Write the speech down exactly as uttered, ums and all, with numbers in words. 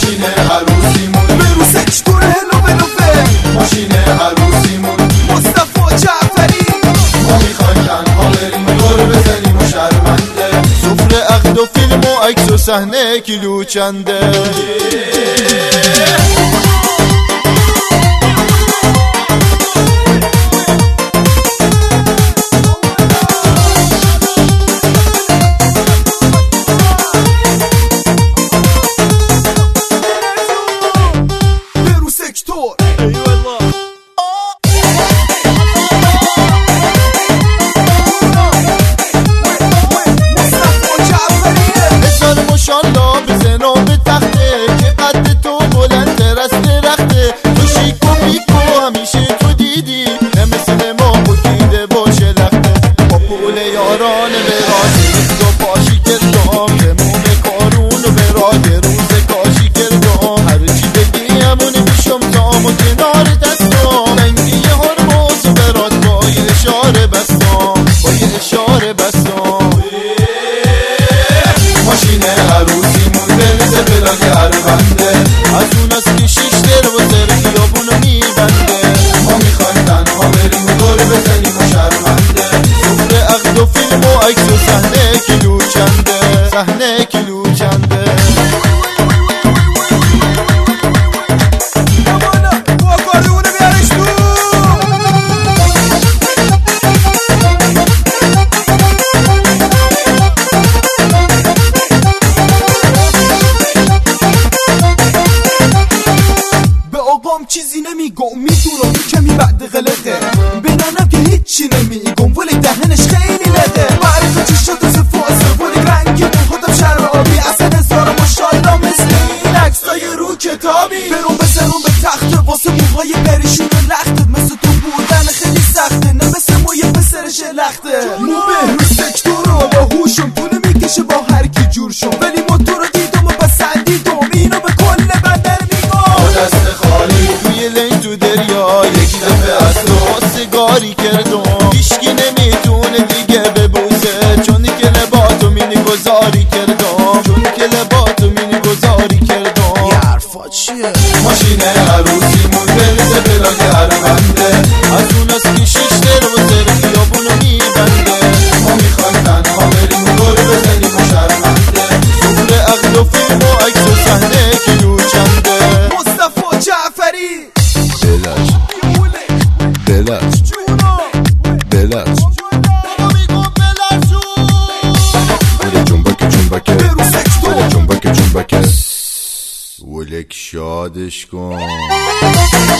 ماشین عروسیمون به رو سکتور هلو بلوفه ماشین عروسیمون مصطفی جعفری ما میخوایم تنها بریم دور بزنیم و شرمنده سفره عقد و فیلم و عکس و صحنه کیلو چنده ماشالله بزن و به تخته که قد تو بلند از درخته تو شیک و بیک و همیشه تو دیدی نه مثل ما بگیده باشه لخته با پول یاران به رازی دو پاشی کردم به موم کارون و به راه روز کاشی کردم هرچی بگی همونه میشم تام و کنار دستم رنگی هرموز و برات با یه اشاره بستم با یه اشاره بستم ماشین عروسیمون برسه بلاک عربنده از اون از که شیش در و سر خیابونو میبنده ما میخوایم تنها بریم و دور بزنیم و شرمنده سفره عقد و فیلم و عکس و صحنه کیلو چنده صحنه کیلو چنده چیزی نمیگم میدونم کمی بعد غلطه بنانم که هیچی نمیگم ولی دهنش خیلی لده معرفه چی شد از فاسه ولی رنگی خودم شرم آبی اصلا هزار ماشالله مثل این عکسای رو کتابی برون بزنم به تخته واسه موهای بریشون لخته مثل تو بودن خیلی سخته نه مثل موی پسرش لخته مو به رو سکتور رو با هوشم پول میکشه با هر کی جور شم ولی موتور رو دیدم و پسندیدم اینو به کل بندر میگم دست خالی لنگ تو دریا یک دفعه از تو خواستگاری کردم هیشکی نمیتونه دیگه ببوسه چون که لباتو مینی گذاری کردم چون که لباتو مینی گذاری کردم یه حرفا چیه؟ ماشین عروسیمون برسه بلاک عربنده از اون از که شیش در و سر خیابونو میبنده ما میخوایم تنها بریم و دور بزنیم و شرمنده سفره عقد و فیلم و عکس و صحنه کیلو چنده مصطفی جعفری بلش بلش بلش ولی جنبک جنبک ولی جنبک جنبک ولک شادش کن